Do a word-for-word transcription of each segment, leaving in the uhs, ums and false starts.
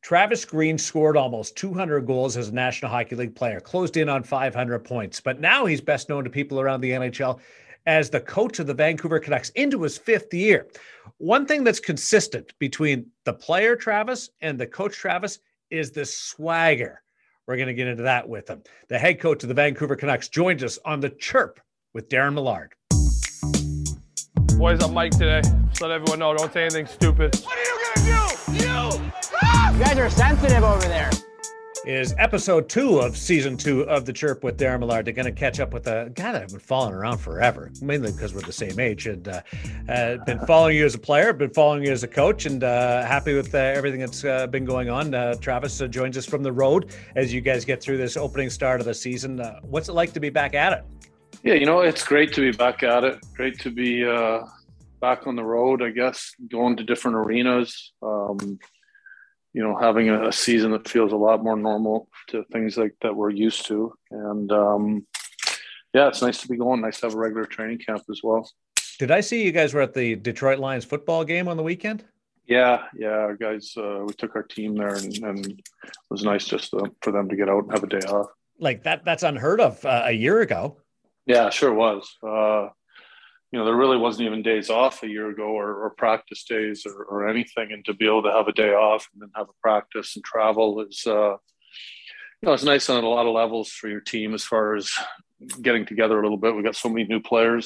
Travis Green scored almost two hundred goals as a National Hockey League player, closed in on five hundred points. But now he's best known to people around the N H L as the coach of the Vancouver Canucks into his fifth year. One thing that's consistent between the player Travis and the coach Travis is the swagger. We're going to get into that with him. The head coach of the Vancouver Canucks joins us on The Chirp with Darren Millard. Boys, I'm Mike today. Just let everyone know, don't say anything stupid. What are you going to do? You! Ah! You guys are sensitive over there. Is episode two of season two of The Chirp with Darren Millard. They're going to catch up with a guy that I've been following around forever, mainly because we're the same age, and uh, uh, been following you as a player, been following you as a coach, and uh, happy with uh, everything that's uh, been going on. Uh, Travis uh, joins us from the road as you guys get through this opening start of the season. Uh, what's it like to be back at it? Yeah, you know, it's great to be back at it. Great to be uh, back on the road, I guess, going to different arenas. Um, you know, having a, a season that feels a lot more normal to things like that we're used to. And um, yeah, it's nice to be going. Nice to have a regular training camp as well. Did I see you guys were at the Detroit Lions football game on the weekend? Yeah, yeah, our guys, uh, we took our team there, and, and it was nice just to, for them to get out and have a day off. Like that, that's unheard of uh, a year ago. Yeah, sure was. Uh, you know, there really wasn't even days off a year ago or, or practice days or, or anything. And to be able to have a day off and then have a practice and travel is, uh, you know, it's nice on a lot of levels for your team as far as getting together a little bit. We got so many new players,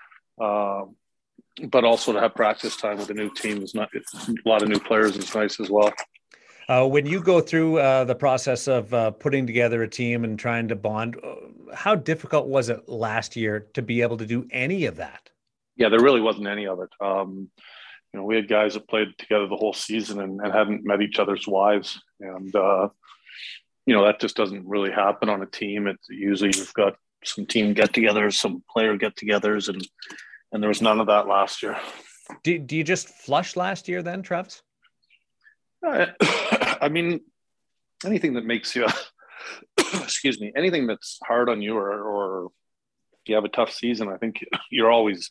uh, but also to have practice time with a new team is not, it's, a lot of new players is nice as well. Uh, when you go through uh, the process of uh, putting together a team and trying to bond, how difficult was it last year to be able to do any of that? Yeah, there really wasn't any of it. Um, you know, we had guys that played together the whole season and, and hadn't met each other's wives. And, uh, you know, that just doesn't really happen on a team. It's usually you've got some team get-togethers, some player get-togethers, and and there was none of that last year. Do, do you just flush last year then, Travis? Uh, I mean, anything that makes you, excuse me, anything that's hard on you or, or you have a tough season, I think you're always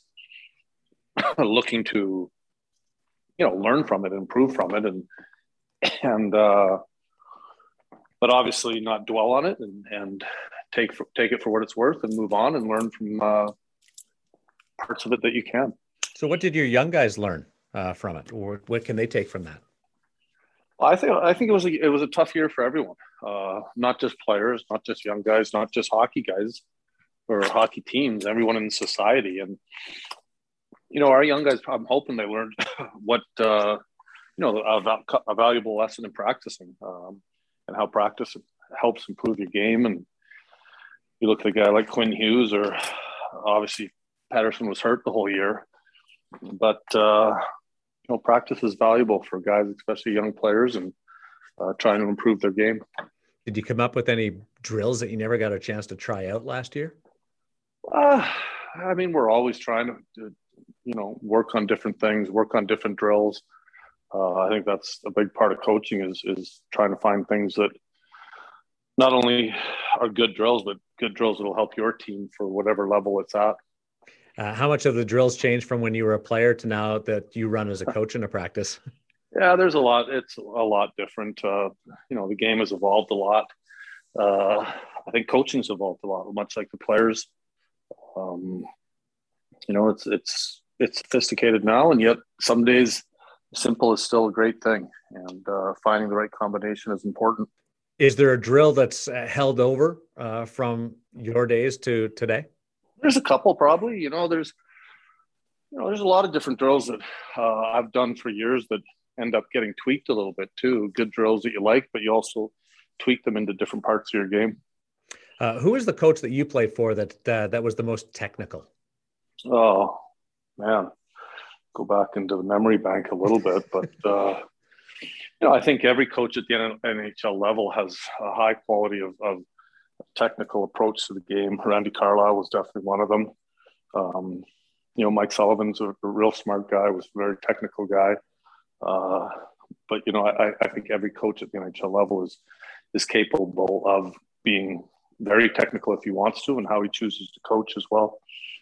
looking to, you know, learn from it, improve from it, and and uh, but obviously not dwell on it and and take for, take it for what it's worth and move on and learn from uh, parts of it that you can. So, what did your young guys learn uh, from it, or what can they take from that? Well, I think I think it was a, it was a tough year for everyone, uh, not just players, not just young guys, not just hockey guys or hockey teams, everyone in society. And you know, our young guys, I'm hoping they learned what, uh, you know, a, a valuable lesson in practicing um, and how practice helps improve your game. And you look at a guy like Quinn Hughes, or obviously Patterson was hurt the whole year. But, uh, you know, practice is valuable for guys, especially young players, and uh, trying to improve their game. Did you come up with any drills that you never got a chance to try out last year? Uh, I mean, we're always trying to, to you know, work on different things, work on different drills. Uh, I think that's a big part of coaching is is trying to find things that not only are good drills, but good drills that will help your team for whatever level it's at. Uh, how much of the drills changed from when you were a player to now that you run as a coach in a practice? Yeah, there's a lot. It's a lot different. Uh, you know, the game has evolved a lot. Uh, I think coaching's evolved a lot, much like the players. Um, you know, it's it's it's sophisticated now, and yet some days simple is still a great thing. And uh, finding the right combination is important. Is there a drill that's uh, held over uh, from your days to today? There's a couple, probably. You know, there's you know, there's a lot of different drills that uh, I've done for years that end up getting tweaked a little bit too. Good drills that you like, but you also tweak them into different parts of your game. Uh, who was the coach that you played for that uh, that was the most technical? Oh, man. Go back into the memory bank a little bit. But, uh, you know, I think every coach at the N H L level has a high quality of, of technical approach to the game. Randy Carlyle was definitely one of them. Um, you know, Mike Sullivan's a, a real smart guy, was a very technical guy. Uh, but, you know, I, I think every coach at the N H L level is is capable of being very technical if he wants to, and how he chooses to coach as well.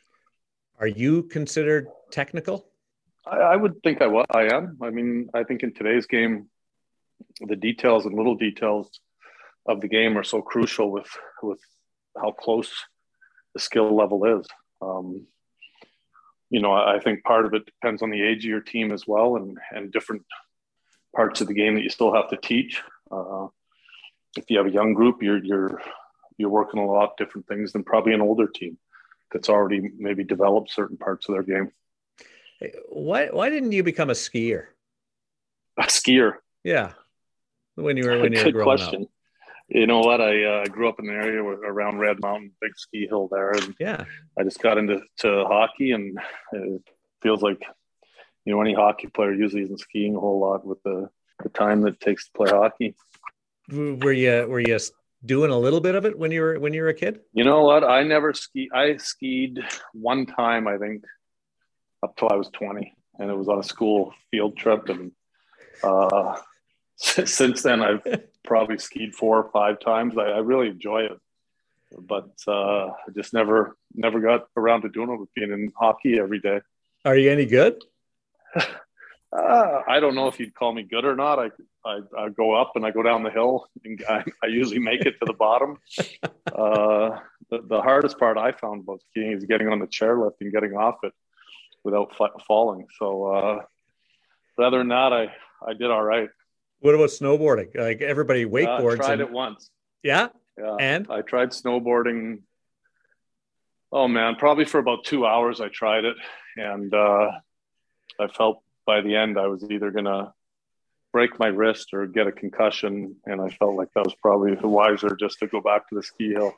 Are you considered technical? I, I would think I, I am. I mean, I think in today's game, the details and little details of the game are so crucial with with how close the skill level is. Um, you know, I think part of it depends on the age of your team as well, and and different parts of the game that you still have to teach. Uh, if you have a young group, you're you're you're working a lot different things than probably an older team that's already maybe developed certain parts of their game. Why why didn't you become a skier? A skier? Yeah, when you were when you were Good growing question. up. You know what? I uh, grew up in an area where, around Red Mountain, big ski hill there, and Yeah, I just got into to hockey, and it feels like, you know, any hockey player usually isn't skiing a whole lot with the, the time that it takes to play hockey. were you were you doing a little bit of it when you were when you were a kid? You know what? I never ski. I skied one time, I think, up till I was twenty, and it was on a school field trip. And uh, since then, I've probably skied four or five times. I, I really enjoy it, but uh, I just never never got around to doing it with being in hockey every day. Are you any good? Uh, I don't know if you'd call me good or not. I, I I go up and I go down the hill, and I, I usually make it to the bottom. Uh, the, the hardest part I found about skiing is getting on the chairlift and getting off it without f- falling. So uh, rather than that, I, I did all right. What about snowboarding? Like everybody wakeboards. I uh, tried and... it once. Yeah? Yeah. And? I tried snowboarding. Oh, man, probably for about two hours I tried it. And uh, I felt by the end I was either going to break my wrist or get a concussion. And I felt like that was probably wiser just to go back to the ski hill.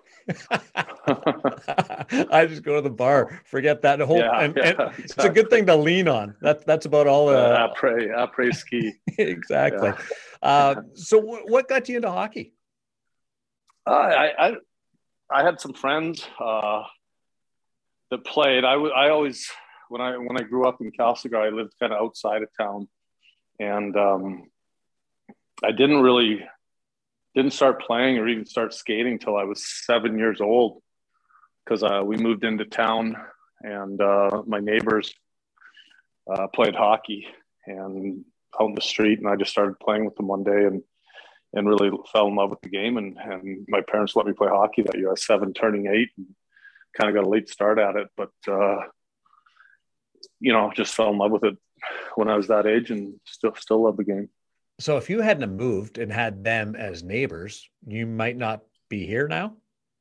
I just go to the bar, forget that whole, yeah, and, yeah, and exactly. It's a good thing to lean on. That's, that's about all. Uh, uh, après, après ski. Exactly. Yeah. Uh, so w- what got you into hockey? Uh, I, I, I had some friends uh, that played. I, w- I always, when I, when I grew up in Castlegar, I lived kind of outside of town. And um, I didn't really, didn't start playing or even start skating till I was seven years old, because uh, we moved into town, and uh, my neighbors uh, played hockey and out in the street, and I just started playing with them one day and and really fell in love with the game. And, and my parents let me play hockey that year. I was seven, turning eight, and kind of got a late start at it, but uh, you know, just fell in love with it when I was that age, and still still love the game. So if you hadn't moved and had them as neighbors, you might not be here now.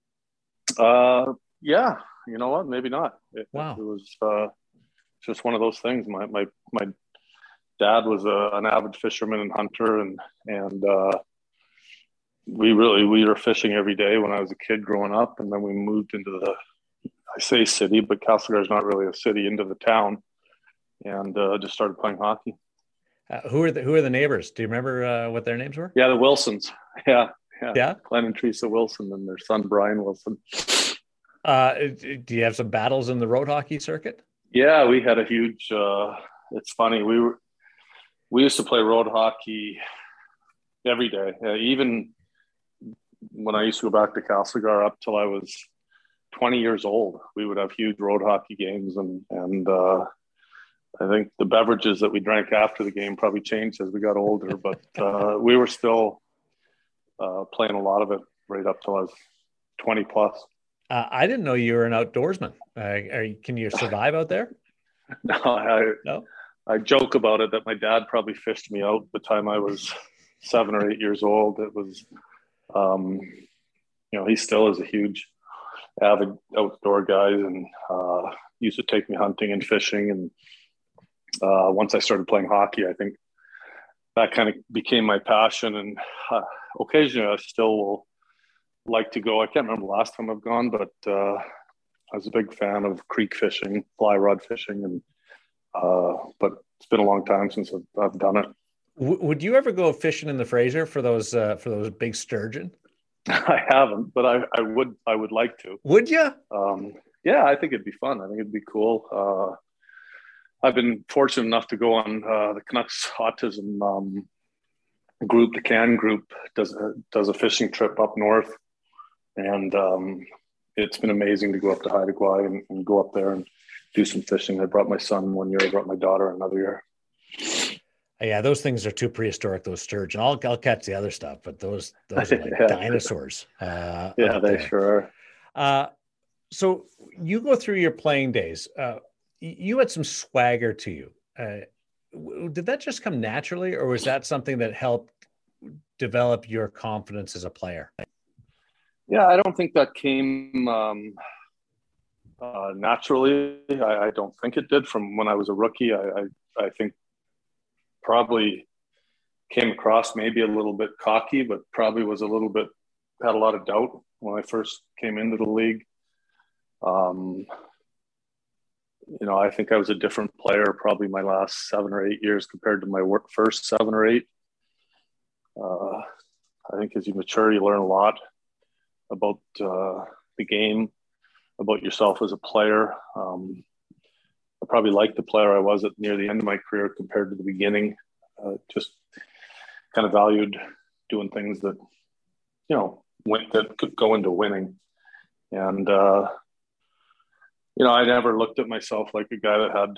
Uh, yeah, you know what? Maybe not. It, Wow. It was uh, just one of those things. My my my dad was a, an avid fisherman and hunter, and and uh, we really we were fishing every day when I was a kid growing up, and then we moved into the, I say city, but Castlegar is not really a city, into the town, and uh, just started playing hockey. Uh, who are the who are the neighbors? Do you remember uh, what their names were? Yeah, the Wilsons. Yeah, yeah, Yeah. Glenn and Teresa Wilson, and their son Brian Wilson. Uh, do you have some battles in the road hockey circuit? Yeah, we had a huge. Uh, it's funny. We were we used to play road hockey every day. Uh, even when I used to go back to Castlegar up till I was twenty years old, we would have huge road hockey games, and and uh, I think the beverages that we drank after the game probably changed as we got older, but uh, we were still uh, playing a lot of it right up till I was twenty plus. Uh, I didn't know you were an outdoorsman. Uh, are you, can you survive out there? No, I, No. I joke about it that my dad probably fished me out the time I was seven or eight years old. It was, um, you know, he still is a huge avid outdoor guy, and uh, used to take me hunting and fishing. And uh, once I started playing hockey, I think that kind of became my passion. And uh, occasionally I still will like to go. I can't remember the last time I've gone, but uh, I was a big fan of creek fishing, fly rod fishing, and uh, but it's been a long time since I've, I've done it. W- would you ever go fishing in the Fraser for those uh, for those big sturgeon? I haven't, but I, I would I would like to. Would you? Um, yeah, I think it'd be fun. I think it'd be cool. Uh, I've been fortunate enough to go on uh, the Canucks autism um, group. The CAN group does a, does a fishing trip up north, and um, it's been amazing to go up to Haida Gwaii and, and go up there and do some fishing. I brought my son one year. I brought my daughter another year. Yeah, those things are too prehistoric, those sturgeon. I'll, I'll catch the other stuff, but those those are like yeah. dinosaurs. Uh, Yeah, they there. sure are. Uh, so you go through your playing days. Uh, you had some swagger to you. Uh, did that just come naturally, or was that something that helped develop your confidence as a player? Yeah, I don't think that came um, uh, naturally. I, I don't think it did from when I was a rookie. I, I, I think probably came across maybe a little bit cocky, but probably was a little bit, had a lot of doubt when I first came into the league. Um, you know, I think I was a different player probably my last seven or eight years compared to my work first seven or eight. Uh, I think as you mature, you learn a lot about uh, the game, about yourself as a player. Um, I probably liked the player I was at near the end of my career compared to the beginning. Uh, just kind of valued doing things that, you know, went, that could go into winning. And, uh, you know, I never looked at myself like a guy that had,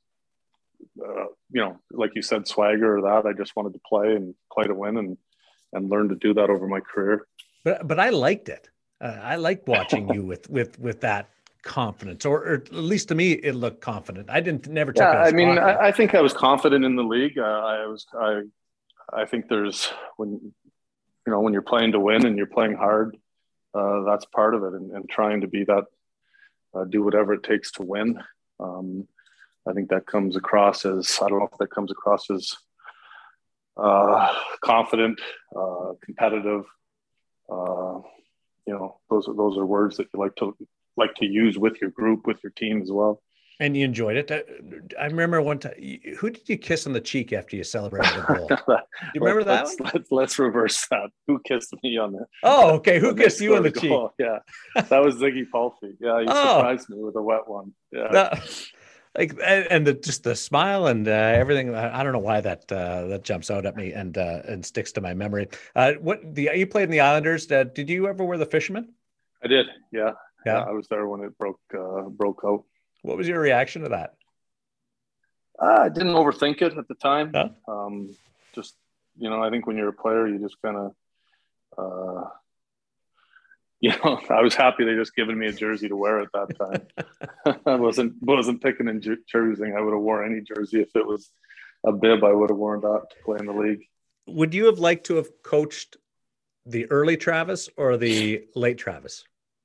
uh, you know, like you said, swagger or that. I just wanted to play and play to win and, and learn to do that over my career. But, but I liked it. Uh, I liked watching you with, with, with that confidence, or, or at least to me, it looked confident. I didn't never took yeah, it as I mean, cocky. I, I think I was confident in the league. Uh, I was, I, I think there's when, you know, when you're playing to win and you're playing hard, uh, that's part of it. And, and trying to be that, uh, do whatever it takes to win. Um, I think that comes across as, I don't know if that comes across as uh, confident, uh, competitive. Uh, you know, those are, those are words that you like to, like to use with your group, with your team as well. And you enjoyed it. I remember one time, who did you kiss on the cheek after you celebrated the goal? Do you remember that let's, one? Let's, let's reverse that. Who kissed me on the Oh, okay. Who kissed you on the cheek? Goal? Yeah, that was Ziggy Palffy. Yeah, he oh. surprised me with a wet one. Yeah, that, like and the just the smile and uh, everything. I don't know why that uh, that jumps out at me and uh, and sticks to my memory. Uh, what the you played in the Islanders? Uh, did you ever wear the fisherman? I did. Yeah, yeah. yeah I was there when it broke uh, broke out. What was your reaction to that? Uh, I didn't overthink it at the time. Huh? Um, just, you know, I think when you're a player, you just kind of, uh, you know, I was happy they just given me a jersey to wear at that time. I wasn't wasn't picking and choosing. I would have worn any jersey. If it was a bib, I would have worn that to play in the league. Would you have liked to have coached the early Travis or the late Travis?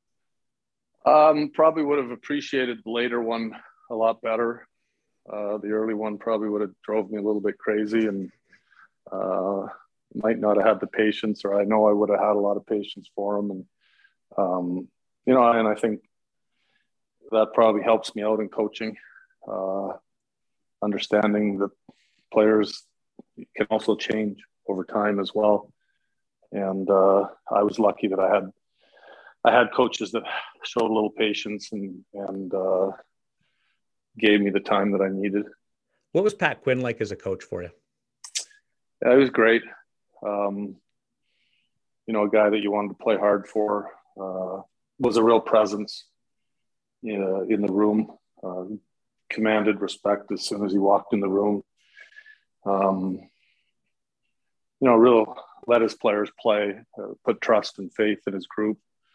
Um, probably would have appreciated the later one a lot better. Uh, the early one probably would have drove me a little bit crazy and uh, might not have had the patience, or I know I would have had a lot of patience for him. And, um, you know, and I think that probably helps me out in coaching, uh, understanding that players can also change over time as well. And uh, I was lucky that I had I had coaches that showed a little patience and and uh, gave me the time that I needed. What was Pat Quinn like as a coach for you? Yeah, he was great. Um, you know, a guy that you wanted to play hard for, uh, was a real presence, you know, in the room, uh, commanded respect as soon as he walked in the room. Um, you know, real let his players play, uh, put trust and faith in his group.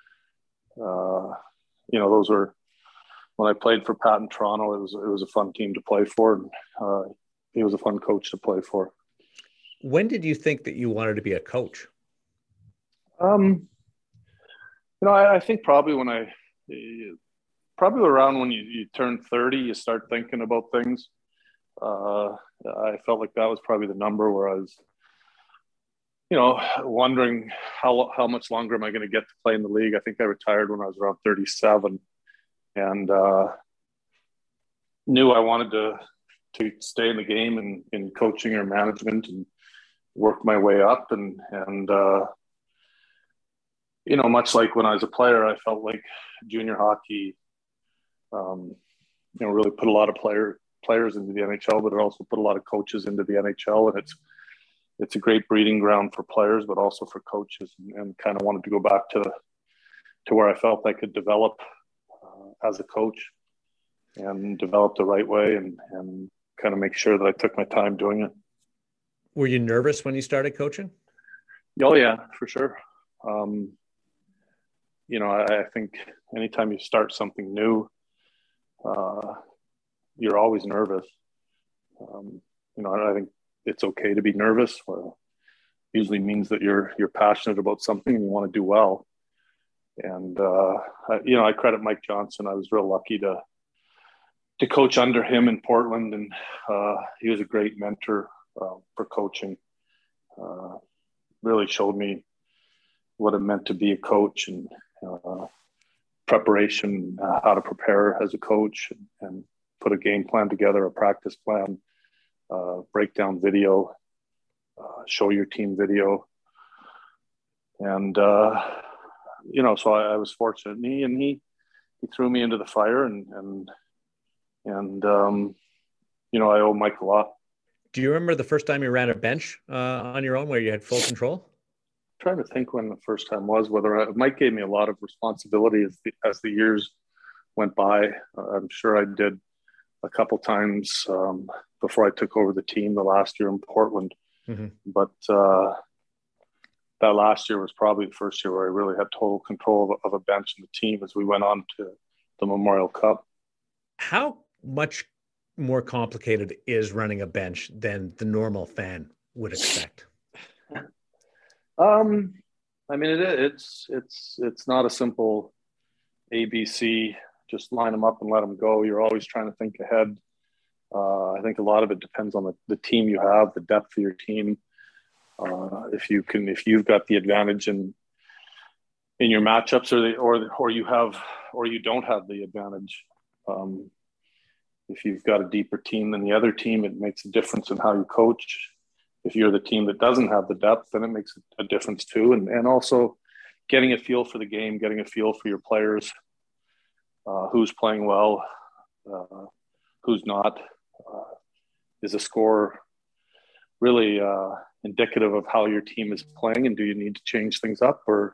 Uh, you know, those were, when I played for Pat in Toronto, it was, it was a fun team to play for. And uh, he was a fun coach to play for. When did you think that you wanted to be a coach? Um, you know, I, I think probably when I, probably around when you, you turn thirty, you start thinking about things. Uh, I felt like that was probably the number where I was, you know, wondering how how much longer am I going to get to play in the league. I think I retired when I was around thirty-seven, and uh, knew I wanted to to stay in the game and in coaching or management and work my way up. And and uh, you know, much like when I was a player, I felt like junior hockey, um, you know, really put a lot of player players into the N H L, but it also put a lot of coaches into the N H L, and it's it's a great breeding ground for players, but also for coaches. And, and kind of wanted to go back to to where I felt I could develop uh, as a coach and develop the right way, and and kind of make sure that I took my time doing it. Were you nervous when you started coaching? Oh yeah, for sure. Um, you know, I, I think anytime you start something new, uh, you're always nervous. Um, you know, I think it's okay to be nervous. Well, usually means that you're you're passionate about something and you want to do well. And uh, I, you know, I credit Mike Johnson. I was real lucky to to coach under him in Portland, and uh, he was a great mentor uh, for coaching. Uh, really showed me what it meant to be a coach, and uh, preparation, uh, how to prepare as a coach, and, and put a game plan together, a practice plan, uh, break down video, uh, show your team video. And, uh, you know, so I, I was fortunate. And he, and he, he threw me into the fire, and, and, and um, you know, I owe Mike a lot. Do you remember the first time you ran a bench uh, on your own where you had full control? I'm trying to think when the first time was, whether I, Mike gave me a lot of responsibility as the, as the years went by. Uh, I'm sure I did a couple times um, before I took over the team the last year in Portland. Mm-hmm. But uh, that last year was probably the first year where I really had total control of, of a bench and the team as we went on to the Memorial Cup. How much more complicated is running a bench than the normal fan would expect? Um, I mean, it, it's it's it's not a simple A B C. Just line them up and let them go. You're always trying to think ahead. Uh, I think a lot of it depends on the, the team you have, the depth of your team. Uh, if you can, if you've got the advantage in in your matchups, or the, or or you have, or you don't have the advantage. Um, if you've got a deeper team than the other team, it makes a difference in how you coach. If you're the team that doesn't have the depth, then it makes a difference too. And and also getting a feel for the game, getting a feel for your players, uh, who's playing well, uh, who's not. Uh, is a score really uh, indicative of how your team is playing, and do you need to change things up or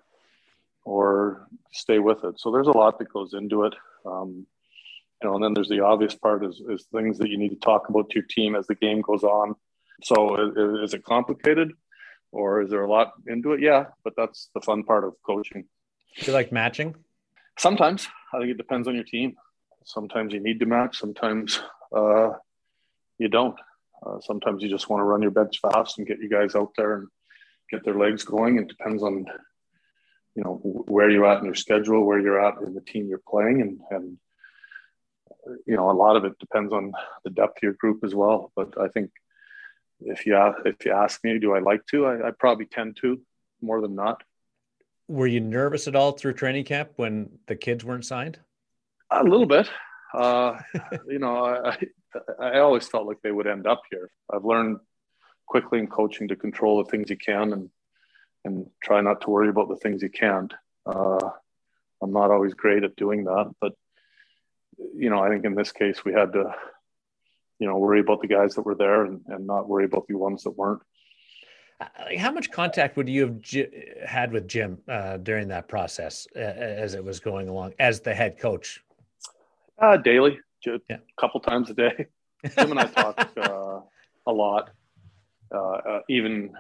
or stay with it? So there's a lot that goes into it. Um, you know, and then there's the obvious part is, is things that you need to talk about to your team as the game goes on. So is, is it complicated, or is there a lot into it? Yeah, but that's the fun part of coaching. Do you like matching? Sometimes. I think it depends on your team. Sometimes you need to match. Sometimes uh, you don't. Uh, sometimes you just want to run your bench fast and get you guys out there and get their legs going. It depends on, you know, where you're at in your schedule, where you're at in the team you're playing. And, and, you know, a lot of it depends on the depth of your group as well. But I think if you, if you ask me, do I like to, I, I probably tend to more than not. Were you nervous at all through training camp when the kids weren't signed? A little bit. Uh, you know, I, I always felt like they would end up here. I've learned quickly in coaching to control the things you can and and try not to worry about the things you can't. Uh, I'm not always great at doing that, but you know, I think in this case we had to, you know, worry about the guys that were there and, and not worry about the ones that weren't. How much contact would you have J- had with Jim uh, during that process uh, as it was going along as the head coach? Uh, daily, a yeah. couple times a day. Jim and I talk uh, a lot, uh, uh, even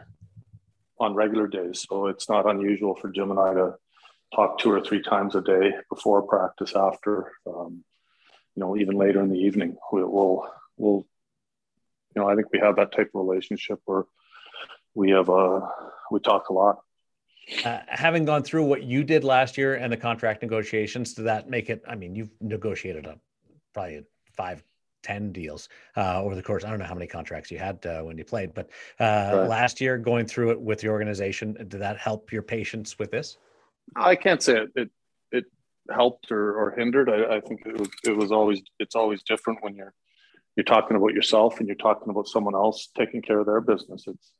on regular days. So it's not unusual for Jim and I to talk two or three times a day before practice, after, um, you know, even later in the evening. We, we'll, we'll, you know, I think we have that type of relationship where we have, uh, we talk a lot. Uh, having gone through what you did last year and the contract negotiations, does that make it, I mean, you've negotiated a, probably five, ten deals uh, over the course. I don't know how many contracts you had uh, when you played, but uh, right. Last year going through it with the organization, did that help your patience with this? I can't say it, it, it helped or, or hindered. I, I think it was, it was always, it's always different when you're, you're talking about yourself and you're talking about someone else taking care of their business. It's,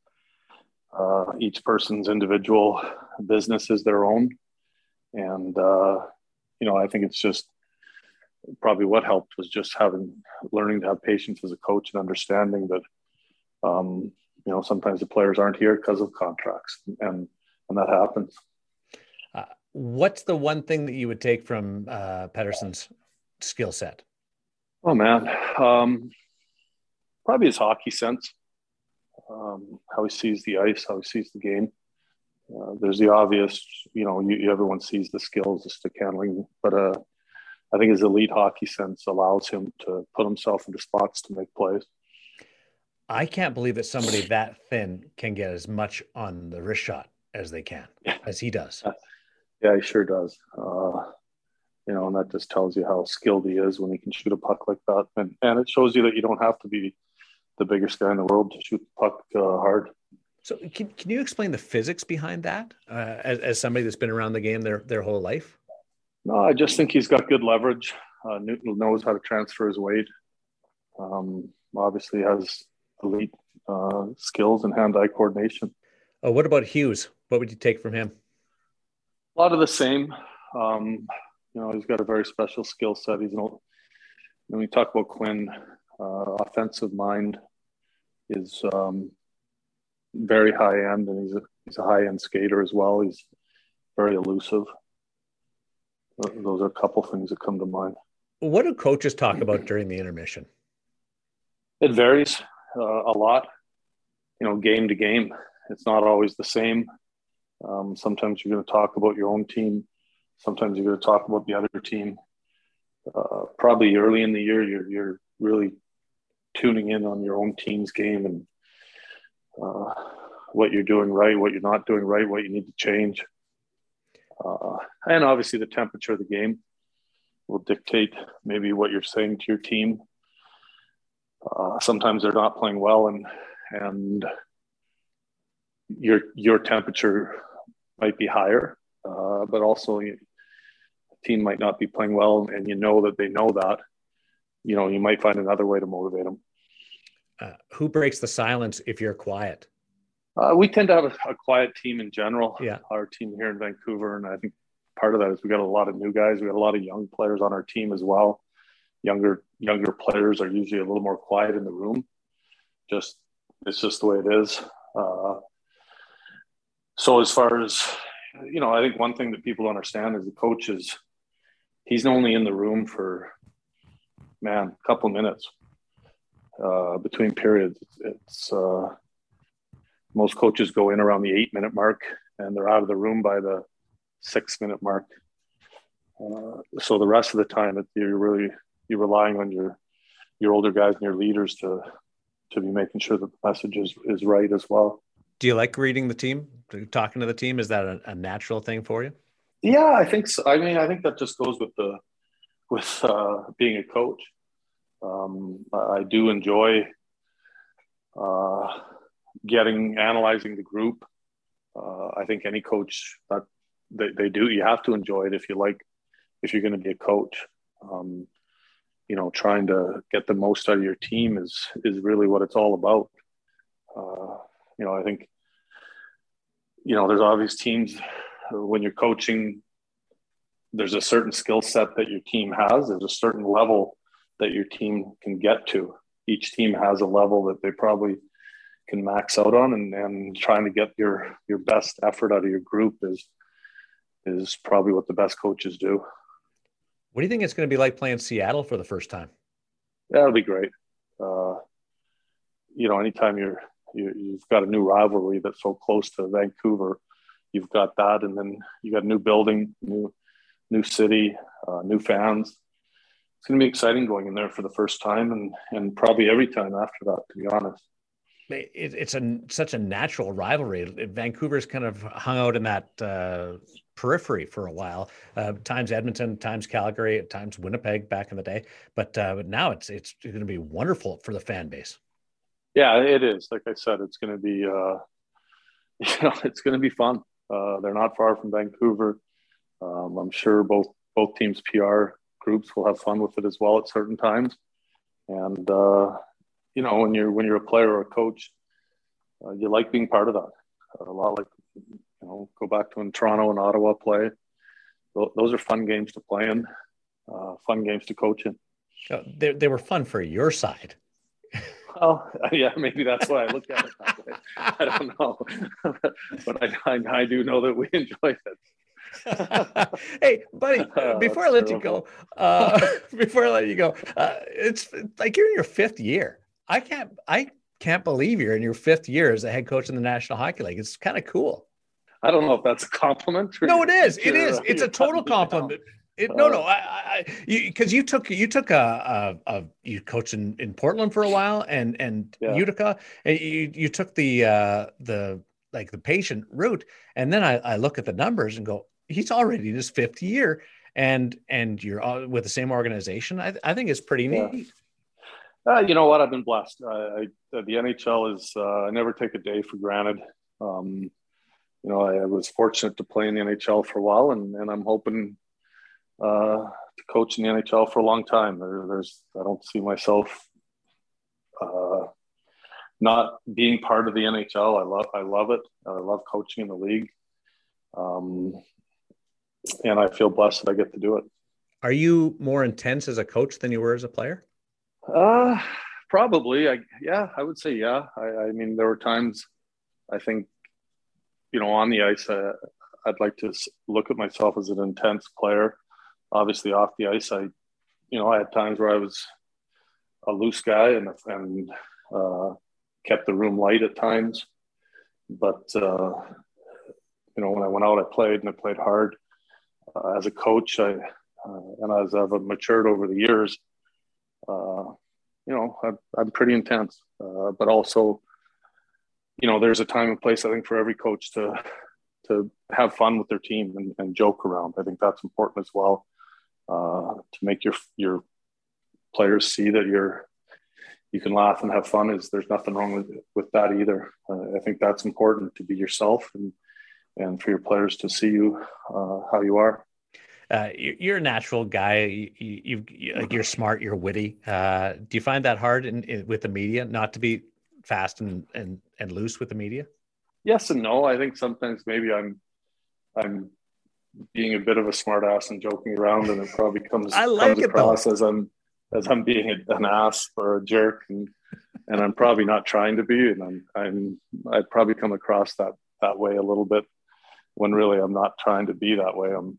Uh, each person's individual business is their own. And, uh, you know, I think it's just probably what helped was just having, learning to have patience as a coach and understanding that, um, you know, sometimes the players aren't here because of contracts, and, and that happens. Uh, what's the one thing that you would take from uh, Pettersson's skill set? Oh man. Um, probably his hockey sense. um, how he sees the ice, how he sees the game. Uh, there's the obvious, you know, you, everyone sees the skills, the stick handling, but uh, I think his elite hockey sense allows him to put himself into spots to make plays. I can't believe that somebody that thin can get as much on the wrist shot as they can, as he does. Yeah, he sure does. Uh, you know, and that just tells you how skilled he is when he can shoot a puck like that. And, and it shows you that you don't have to be the biggest guy in the world to shoot the puck uh, hard. So can, can you explain the physics behind that uh, as, as somebody that's been around the game their, their whole life? No, I just think he's got good leverage. Uh, Newton knows how to transfer his weight. Um, obviously has elite uh, skills and hand-eye coordination. Oh, what about Hughes? What would you take from him? A lot of the same. Um, you know, he's got a very special skill set. He's an, when we talk about Quinn, uh, offensive mind is um, very high end, and he's a, he's a high end skater as well. He's very elusive. Those are a couple things that come to mind. What do coaches talk about during the intermission? It varies uh, a lot, you know, game to game. It's not always the same. Um, sometimes you're going to talk about your own team. Sometimes you're going to talk about the other team. Uh, probably early in the year, you're you're really tuning in on your own team's game and uh, what you're doing right, what you're not doing right, what you need to change. Uh, and obviously the temperature of the game will dictate maybe what you're saying to your team. Uh, sometimes they're not playing well, and and your your temperature might be higher, uh, but also you, the team might not be playing well, and you know that they know that. You know, you might find another way to motivate them. Uh, who breaks the silence if you're quiet? Uh, we tend to have a, a quiet team in general. Yeah, our team here in Vancouver, and I think part of that is we got a lot of new guys. We got a lot of young players on our team as well. Younger younger players are usually a little more quiet in the room. Just it's just the way it is. Uh, so as far as, you know, I think one thing that people understand is the coach is he's only in the room for, man, a couple of minutes uh, between periods. It's, it's uh, most coaches go in around the eight minute mark and they're out of the room by the six minute mark. Uh, so the rest of the time it, you're really you're relying on your your older guys and your leaders to to be making sure that the message is, is right as well. Do you like reading the team, talking to the team? Is that a, a natural thing for you? Yeah, I think so. I mean, I think that just goes with the with uh, being a coach. Um, I do enjoy uh, getting analyzing the group. Uh, I think any coach that they, they do, you have to enjoy it if you like if you're going to be a coach. Um, you know, trying to get the most out of your team is is really what it's all about. Uh, you know, I think, you know, there's obvious teams when you're coaching, there's a certain skill set that your team has. There's a certain level that your team can get to. Each team has a level that they probably can max out on, and, and trying to get your, your best effort out of your group is, is probably what the best coaches do. What do you think it's going to be like playing Seattle for the first time? That'll be great. Uh, you know, anytime you're, you, you've got a new rivalry that's so close to Vancouver, you've got that, and then you got a new building, new, new city, uh, new fans. It's going to be exciting going in there for the first time, and and probably every time after that, to be honest. It, it's a such a natural rivalry. Vancouver's kind of hung out in that uh, periphery for a while. Uh, times Edmonton, times Calgary, at times Winnipeg back in the day. But uh, but now it's it's going to be wonderful for the fan base. Yeah, it is. Like I said, it's going to be uh, you know it's going to be fun. Uh, they're not far from Vancouver. Um, I'm sure both both teams' P R groups will have fun with it as well at certain times. And uh, you know, when you're when you're a player or a coach, uh, you like being part of that. A lot like, you know, go back to when Toronto and Ottawa play. Those are fun games to play in, uh, fun games to coach in. They they were fun for your side. Well, yeah, maybe that's why I look at it that way. I don't know, but I, I I do know that we enjoyed it. Hey, buddy, Oh, before I let terrible. you go, uh, before I let you go, uh, it's like you're in your fifth year. I can't, I can't believe you're in your fifth year as a head coach in the National Hockey League. It's kind of cool. I don't know if that's a compliment. No, it is. It is. It's a total compliment. It, no, no, I, I, because you, you took you took a, a, a you coached in, in Portland for a while and and yeah. Utica, and you you took the uh, the like the patient route, and then I, I look at the numbers and go, he's already in his fifth year, and and you're all with the same organization. I I think it's pretty yeah. neat. Uh, you know what? I've been blessed. I, I the N H L is uh, I never take a day for granted. Um, you know, I, I was fortunate to play in the N H L for a while, and and I'm hoping. Uh, to coach in the N H L for a long time. There, there's, I don't see myself uh, not being part of the N H L. I love, I love it. I love coaching in the league, um, and I feel blessed that I get to do it. Are you more intense as a coach than you were as a player? Uh, probably. I, yeah, I would say yeah. I, I mean, there were times I think, you know, on the ice, uh, I'd like to look at myself as an intense player. Obviously off the ice, I, you know, I had times where I was a loose guy and, and uh, kept the room light at times. But, uh, you know, when I went out, I played and I played hard. Uh, as a coach, I, uh, and as I've matured over the years, uh, you know, I'm, I'm pretty intense. Uh, but also, you know, there's a time and place, I think, for every coach to to have fun with their team and, and joke around. I think that's important as well. Uh, to make your your players see that you're you can laugh and have fun is there's nothing wrong with with that either. Uh, I think that's important to be yourself and and for your players to see you uh, how you are. Uh, you're a natural guy. You, you, you you're smart. You're witty. Uh, do you find that hard in, in with the media not to be fast and and and loose with the media? Yes and no. I think sometimes maybe I'm I'm. being a bit of a smart ass and joking around, and it probably comes, I like comes it across though. as I'm as I'm being a, an ass or a jerk, and and I'm probably not trying to be, and I'm I'm I probably come across that that way a little bit when really I'm not trying to be that way. I'm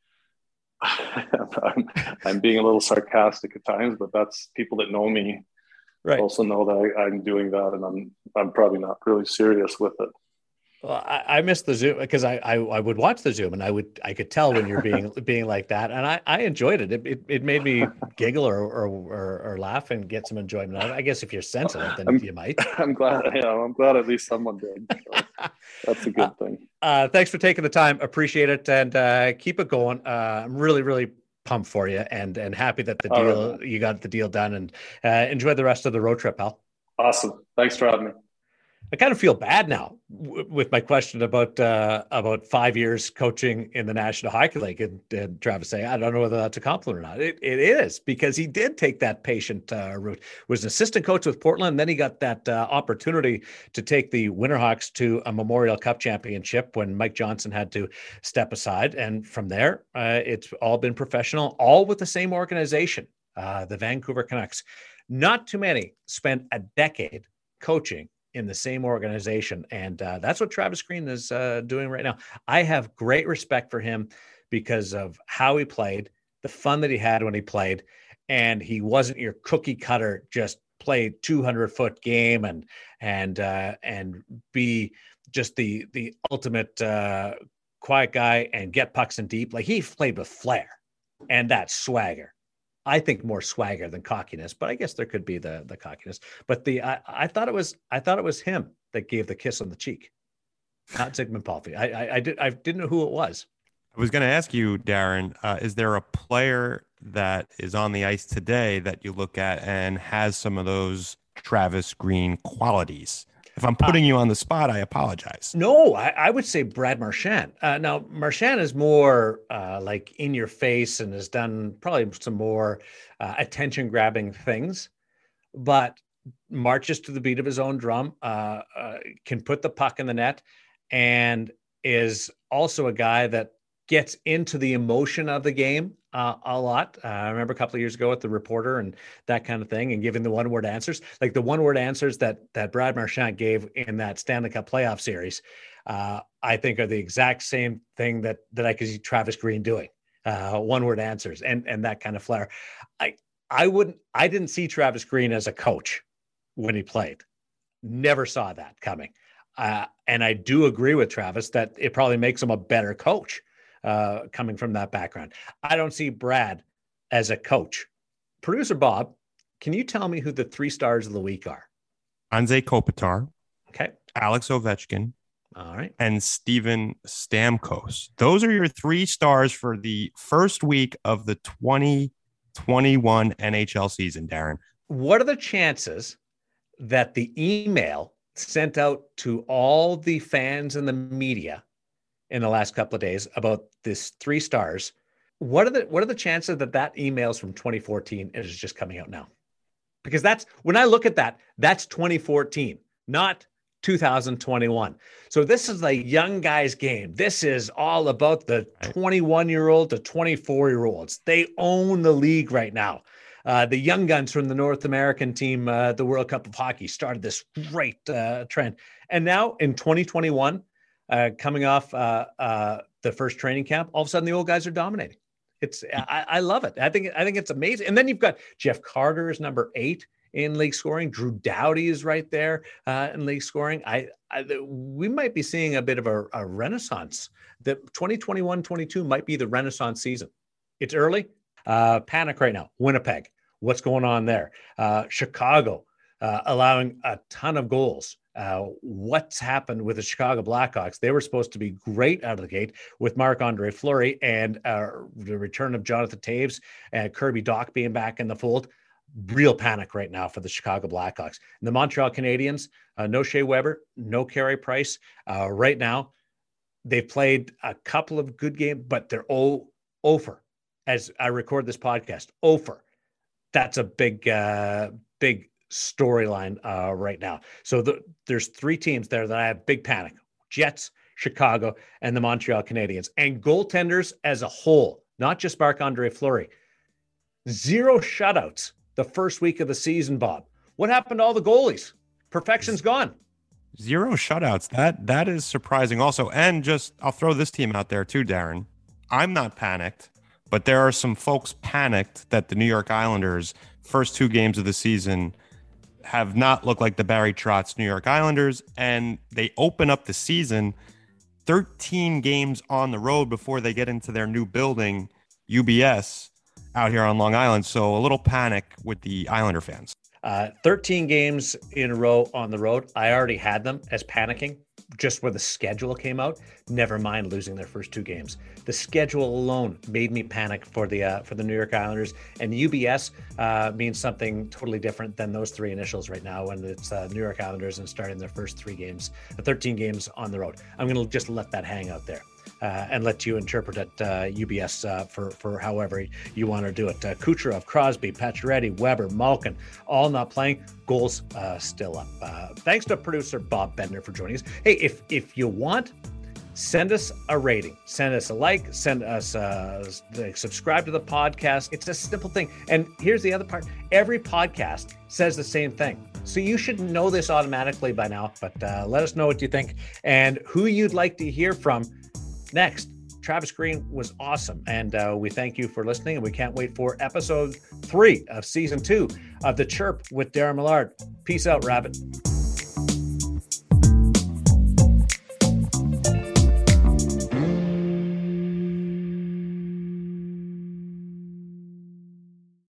I'm, I'm being a little sarcastic at times, but that's people that know me right. also know that I, I'm doing that, and I'm I'm probably not really serious with it. Well, I, I missed the Zoom because I, I I would watch the Zoom and I would I could tell when you're being being like that, and I, I enjoyed it. It, it. it made me giggle or or, or or laugh and get some enjoyment out of it. I guess if you're sensitive, then I'm, you might. I'm glad. Yeah, I'm glad at least someone did. So that's a good uh, thing. Uh, thanks for taking the time. Appreciate it, and uh, keep it going. Uh, I'm really really pumped for you, and and happy that the deal right. you got the deal done, and uh, enjoy the rest of the road trip, pal. Awesome. Thanks for having me. I kind of feel bad now w- with my question about uh, about five years coaching in the National Hockey League, and, and Travis saying, I don't know whether that's a compliment or not. It, it is, because he did take that patient uh, route. Was an assistant coach with Portland, and then he got that uh, opportunity to take the Winterhawks to a Memorial Cup championship when Mike Johnson had to step aside. And from there, uh, it's all been professional, all with the same organization, uh, the Vancouver Canucks. Not too many spent a decade coaching in the same organization. And uh, that's what Travis Green is uh, doing right now. I have great respect for him because of how he played, the fun that he had when he played, and he wasn't your cookie cutter, just play two hundred foot game and, and, uh, and be just the, the ultimate uh, quiet guy and get pucks in deep. Like, he played with flair and that swagger. I think more swagger than cockiness, but I guess there could be the the cockiness. But the I, I thought it was I thought it was him that gave the kiss on the cheek, not Zygmunt Palffy. I I, I did I didn't know who it was. I was going to ask you, Darren, uh, is there a player that is on the ice today that you look at and has some of those Travis Green qualities? If I'm putting uh, you on the spot, I apologize. No, I, I would say Brad Marchand. Uh, now, Marchand is more uh, like in your face and has done probably some more uh, attention-grabbing things, but marches to the beat of his own drum, uh, uh, can put the puck in the net, and is also a guy that gets into the emotion of the game uh, a lot. Uh, I remember a couple of years ago with the reporter and that kind of thing, and giving the one word answers, like the one word answers that, that Brad Marchand gave in that Stanley Cup playoff series, uh, I think are the exact same thing that, that I could see Travis Green doing, uh, one word answers and, and that kind of flair. I, I wouldn't, I didn't see Travis Green as a coach when he played. Never saw that coming. Uh, and I do agree with Travis that it probably makes him a better coach uh, coming from that background. I don't see Brad as a coach. Producer Bob, can you tell me who the three stars of the week are? Anze Kopitar. Okay. Alex Ovechkin. All right. And Steven Stamkos. Those are your three stars for the first week of the twenty twenty-one N H L season, Darren. What are the chances that the email sent out to all the fans and the media in the last couple of days about this three stars, what are the what are the chances that that email's from twenty fourteen and is just coming out now? Because that's, when I look at that, that's twenty fourteen, not two thousand twenty-one. So this is the young guy's game. This is all about the twenty-one-year-old to twenty-four-year-olds. They own the league right now. Uh, the young guns from the North American team, uh, the World Cup of Hockey, started this great uh, trend. And now in twenty twenty-one, uh, coming off uh, uh, the first training camp, all of a sudden the old guys are dominating. It's I, I love it. I think I think it's amazing. And then you've got Jeff Carter is number eight in league scoring. Drew Doughty is right there uh, in league scoring. I, I we might be seeing a bit of a, a renaissance. The twenty twenty-one twenty-two might be the renaissance season. It's early. Uh, panic right now. Winnipeg. What's going on there? Uh, Chicago uh, allowing a ton of goals. Uh, what's happened with the Chicago Blackhawks? They were supposed to be great out of the gate with Marc-Andre Fleury and uh, the return of Jonathan Toews and Kirby Dach being back in the fold. Real panic right now for the Chicago Blackhawks. And the Montreal Canadiens, uh, no Shea Weber, no Carey Price. Uh, right now, they've played a couple of good games, but they're all over as I record this podcast. Over. That's a big, uh, big storyline uh, right now. So the, there's three teams there that I have big panic. Jets, Chicago, and the Montreal Canadiens. And goaltenders as a whole, not just Marc-Andre Fleury. Zero shutouts the first week of the season, Bob. What happened to all the goalies? Perfection's gone. Zero shutouts. That that is surprising also. And just, I'll throw this team out there too, Darren. I'm not panicked, but there are some folks panicked that the New York Islanders, first two games of the season, have not looked like the Barry Trotz New York Islanders, and they open up the season thirteen games on the road before they get into their new building, U B S, out here on Long Island. So a little panic with the Islander fans. Uh, thirteen games in a row on the road. I already had them as panicking just where the schedule came out. Never mind losing their first two games. The schedule alone made me panic for the uh, for the New York Islanders. And U B S uh, means something totally different than those three initials right now. And it's uh, New York Islanders and starting their first three games, the thirteen games on the road. I'm going to just let that hang out there. Uh, and let you interpret it, uh, U B S, uh, for, for however you want to do it. Uh, Kucherov, Crosby, Pacioretty, Weber, Malkin, all not playing. Goals uh, still up. Uh, thanks to producer Bob Bender for joining us. Hey, if if you want, send us a rating. Send us a like. Send us uh, subscribe to the podcast. It's a simple thing. And here's the other part. Every podcast says the same thing. So you should know this automatically by now. But uh, let us know what you think and who you'd like to hear from next. Travis Green was awesome, and uh, we thank you for listening, and we can't wait for episode three of season two of The Chirp with Darren Millard. Peace out, Rabbit.